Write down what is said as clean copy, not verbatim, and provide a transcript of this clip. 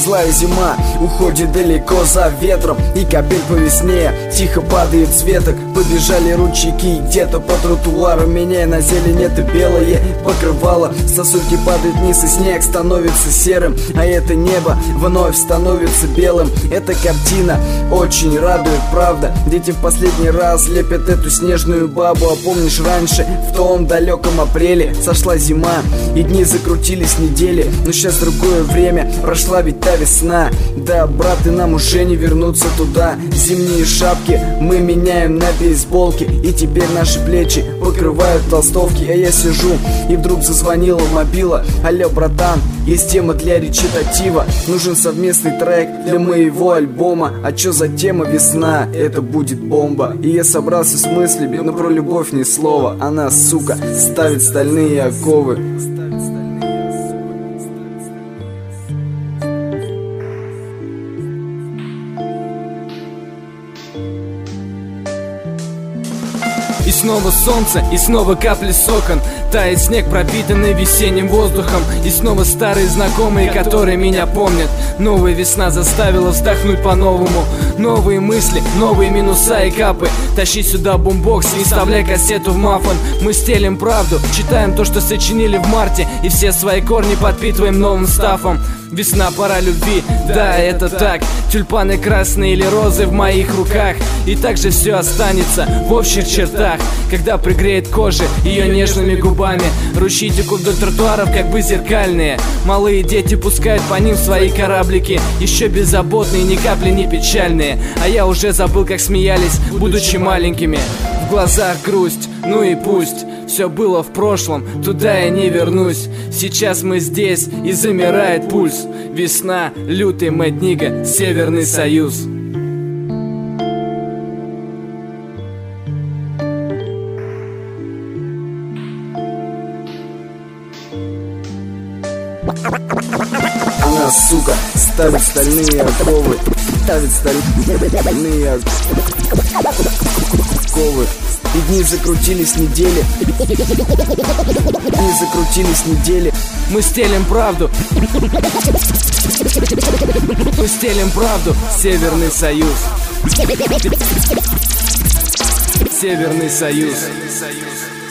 Злая зима уходит далеко за ветром, и капель по весне тихо падает с веток. Побежали ручейки где-то по тротуару, меняя на зелень это белое покрывало. Сосульки падают вниз, и снег становится серым, а это небо вновь становится белым. Эта картина очень радует, правда. Дети в последний раз лепят эту снежную бабу. А помнишь, раньше, в том далеком апреле, сошла зима, и дни закрутились недели. Но сейчас другое время, прошла ведь та весна. Да, брат, и нам уже не вернуться туда. Зимние шапки мы меняем на бейсболки, и теперь наши плечи покрывают толстовки. А я сижу, и вдруг зазвонила мобила. Алло, братан, есть тема для речитатива. Нужен совместный трек для моего альбома. А чё за тема? Весна, это будет бомба. И я собрался с мыслями, но про любовь ни слова. Она, сука, ставит стальные оковы. И снова солнце, и снова капли с окон. Тает снег, пропитанный весенним воздухом. И снова старые знакомые, которые меня помнят. Новая весна заставила вздохнуть по-новому. Новые мысли, новые минуса и капы. Тащи сюда бумбокс и вставляй кассету в мафон. Мы стелим правду, читаем то, что сочинили в марте, и все свои корни подпитываем новым стафом. Весна, пора любви, да, это так. Тюльпаны красные или розы в моих руках. И так же все останется в общих чертах, когда пригреет кожа ее нежными губами. Ручьи текут вдоль тротуаров, как бы зеркальные. Малые дети пускают по ним свои кораблики, еще беззаботные, ни капли не печальные. А я уже забыл, как смеялись, будучи маленькими. В глазах грусть, ну и пусть. Все было в прошлом, туда я не вернусь. Сейчас мы здесь, и замирает пульс. Весна, лютый Мэд Нига, Северный Союз. Она, сука, ставит стальные оковы. Ставит стальные оковы. И дни закрутились недели. Дни закрутились недели. Мы стелим правду. Мы стелим правду. Северный Союз. Северный Союз.